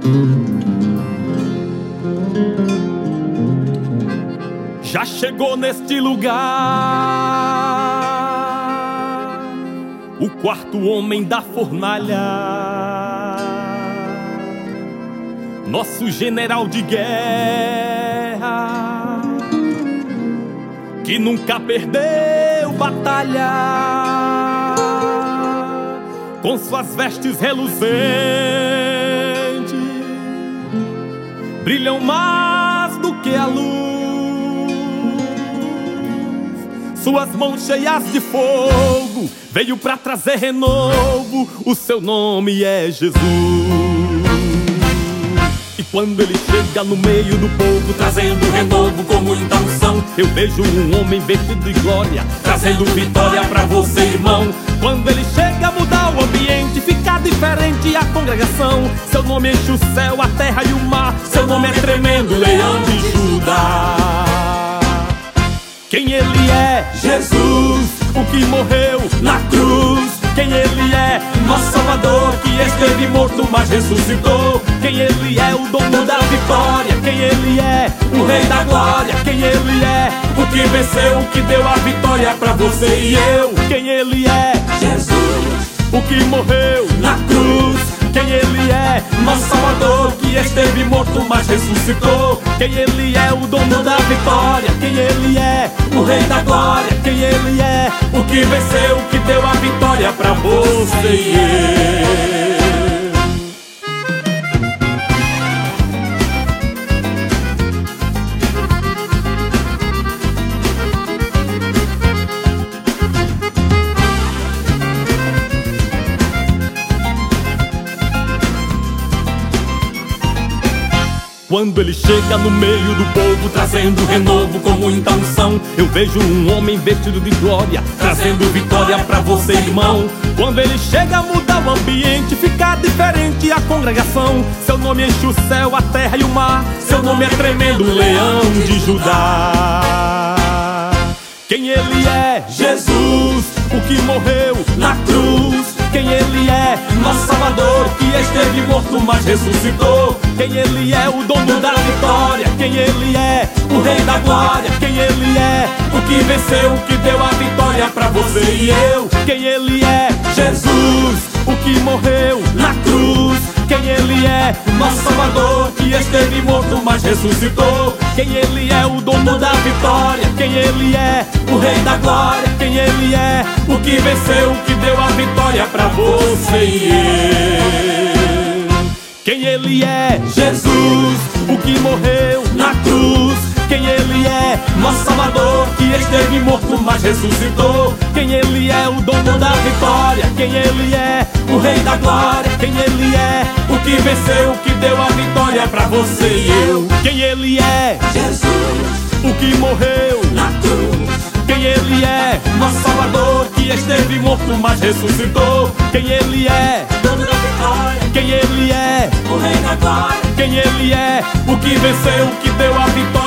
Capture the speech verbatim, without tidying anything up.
Já chegou neste lugar o quarto homem da fornalha, nosso general de guerra, que nunca perdeu batalha, com suas vestes reluzentes brilham mais do que a luz. Suas mãos cheias de fogo veio pra trazer renovo. O seu nome é Jesus. E quando ele chega no meio do povo, trazendo renovo com muita unção, eu vejo um homem vestido de glória, trazendo vitória pra você, irmão. Quando ele chega, muda o ambiente, fica diferente a congregação. Seu nome enche o céu, a terra e o mar. Seu nome é tremendo, leão de Judá. Quem ele é? Jesus, o que morreu na cruz. Quem ele é? Nosso Salvador, que esteve morto, mas ressuscitou. Quem ele é? O dono da vitória. Quem ele é? O rei da glória. Quem ele é? O que venceu, o que deu a vitória pra você e eu. Quem ele é? Jesus, o que morreu na cruz. Quem ele é? Nosso Salvador, que esteve morto, mas ressuscitou. Quem ele é? O dono da vitória. Quem ele é? O rei da glória. Quem ele é? O que venceu, o que deu a vitória pra você e eu. Quando ele chega no meio do povo, trazendo renovo com muita unção, eu vejo um homem vestido de glória, trazendo vitória pra você, irmão. Quando ele chega, muda o ambiente, fica diferente a congregação. Seu nome enche o céu, a terra e o mar. Seu nome é tremendo, leão de Judá. Quem ele é? Jesus, o que morreu na cruz. Quem ele é? Nosso Salvador, que esteve morto, mas ressuscitou. Quem ele é? O dono da vitória. Quem ele é? O rei da glória. Quem ele é? O que venceu, o que deu a vitória pra você e eu. Quem ele é? Jesus, o que morreu na cruz. Quem ele é? Nosso Salvador, que esteve morto, mas ressuscitou. Quem ele é? O dono da vitória. Quem ele é? O rei da glória. Quem ele é? O que venceu, o que deu a vitória pra você e eu. Quem ele é? Jesus, o que morreu na cruz. Quem ele é? Nosso Salvador, que esteve morto, mas ressuscitou. Quem ele é? O dono da vitória. Quem ele é? O rei da glória. Quem ele é? O que venceu, o que deu a vitória pra você e eu. Quem ele é? Jesus, o que morreu na cruz. Quem ele é? Nosso Salvador, que esteve morto, mas ressuscitou. Quem ele é? Dono da vitória. Quem ele é? O rei da glória. Quem ele é? O que venceu, o que deu a vitória